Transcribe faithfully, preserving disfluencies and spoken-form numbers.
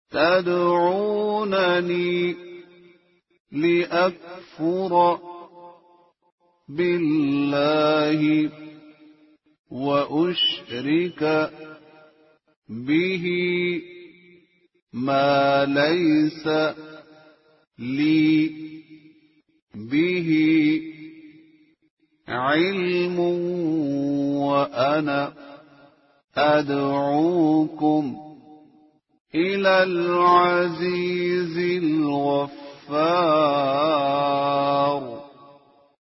تدعونني لأكفر بالله وأشرك به ما ليس لي به علم وأنا أدعوكم إلى العزيز الغفار